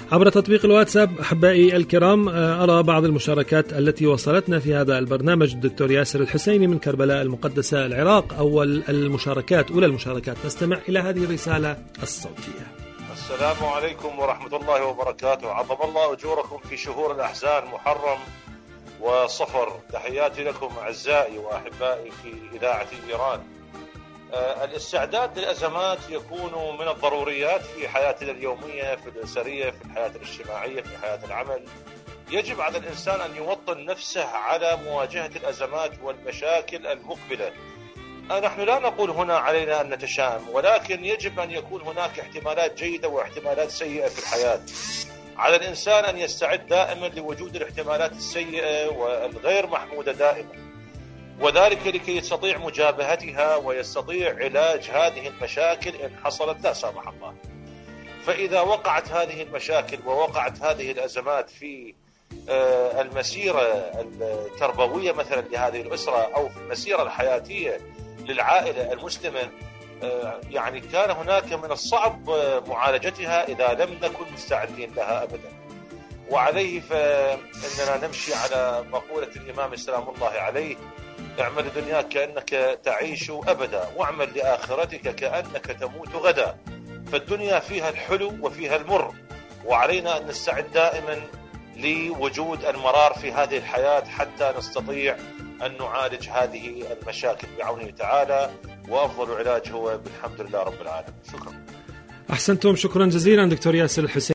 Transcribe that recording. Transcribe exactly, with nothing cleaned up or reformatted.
عبر تطبيق الواتساب. أحبائي الكرام، أرى بعض المشاركات التي وصلتنا في هذا البرنامج. الدكتور ياسر الحسيني من كربلاء المقدسة العراق. أول المشاركات أولى المشاركات نستمع إلى هذه الرسالة الصوتية. السلام عليكم ورحمة الله وبركاته. عظم الله أجوركم في شهور الأحزان محرم وصفر. تحياتي لكم أعزائي وأحبائي في إذاعة إيران. الاستعداد للأزمات يكون من الضروريات في حياتنا اليومية، في الأسرية، في الحياة الاجتماعية، في حياة العمل. يجب على الإنسان أن يوطن نفسه على مواجهة الأزمات والمشاكل المقبلة. نحن لا نقول هنا علينا أن نتشائم، ولكن يجب أن يكون هناك احتمالات جيدة واحتمالات سيئة في الحياة. على الإنسان أن يستعد دائما لوجود الاحتمالات السيئة والغير محمودة دائما، وذلك لكي يستطيع مجابهتها ويستطيع علاج هذه المشاكل إن حصلت لا سامح الله. فإذا وقعت هذه المشاكل ووقعت هذه الأزمات في المسيرة التربوية مثلا لهذه الأسرة أو في المسيرة الحياتية للعائلة المسلمة، يعني كان هناك من الصعب معالجتها إذا لم نكن مستعدين لها أبدا. وعليه فإننا نمشي على مقولة الإمام السلام الله عليه: اعمل دنياك كأنك تعيش أبدا، واعمل لآخرتك كأنك تموت غدا. فالدنيا فيها الحلو وفيها المر، وعلينا أن نستعد دائما لوجود المرار في هذه الحياة حتى نستطيع أن نعالج هذه المشاكل بعونه تعالى، وأفضل علاج هو بالحمد لله رب العالمين. شكرا. أحسنتم، شكرا جزيلا دكتور ياسر الحسيني.